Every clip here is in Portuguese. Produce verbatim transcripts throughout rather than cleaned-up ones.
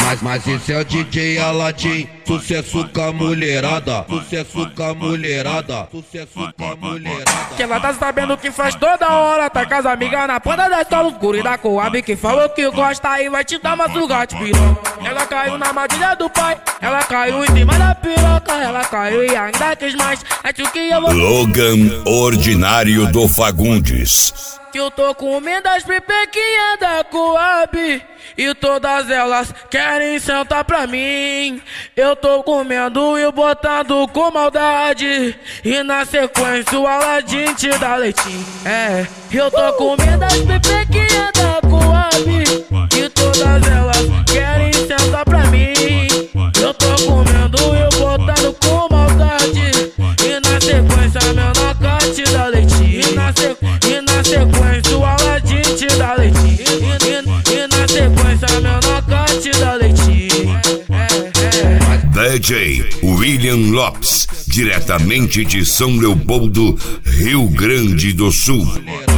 Mas, mas esse é o D J Aladim, sucesso com a mulherada, sucesso com a mulherada, sucesso com a mulherada. Que ela tá sabendo que faz toda hora, tá com as amigas na ponta da escola, os guri da Coab que falou que gosta e vai te dar uma suga de piroca. Ela caiu na armadilha do pai, ela caiu em cima da piroca, ela caiu e ainda quis mais. Acho que eu vou... Logan Ordinário do Fagundes. Que eu tô comendo as pipequinhas da Coab e todas elas querem sentar pra mim. Eu tô comendo e botando com maldade e na sequência o Aladim te dá leitinho. É, eu tô comendo as pipequinhas da Coab e todas elas querem sentar pra mim. Eu tô comendo e botando com maldade e na sequência meu naca te dá leitinho. E na, sequ... e na sequência o Aladim te dá leitinho. E, e, e na sequência meu naca te dá leitinho. É, é, é. D J William Lopes, diretamente de São Leopoldo, Rio Grande do Sul.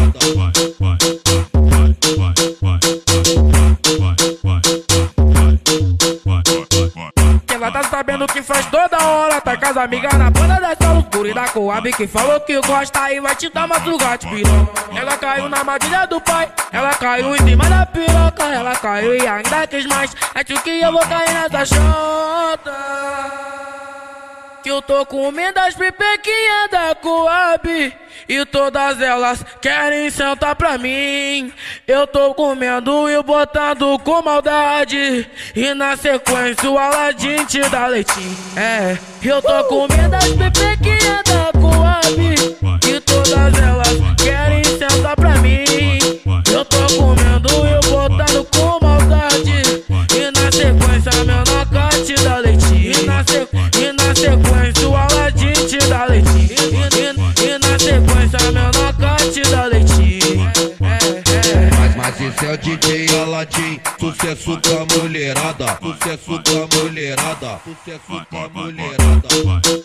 Ela tá sabendo que faz toda hora, tá com as amigas na banda da escola, os guri da Coab que falou que gosta e vai te dar uma suga de piroca. Ela caiu na armadilha do pai, ela caiu em cima da piroca, ela caiu e ainda quis mais. Acho que eu vou cair nessa chota. Que eu tô comendo as pipequinhas da Coab e todas elas querem sentar pra mim. Eu tô comendo e botando com maldade e na sequência o Aladim te dá leitinho. É, eu tô comendo as pipequinhas da Coab e todas elas querem sentar pra mim. Eu tô comendo e botando com maldade e na sequência meu naca te dá leitinho. E na, sequ... e na sequência o Aladim te dá leitinho. E, e, e na sequência meu naca te dá leitinho. É, é. Mas, mas esse é o D J Aladim, sucesso com a mulherada, sucesso com a mulherada, sucesso com a mulherada.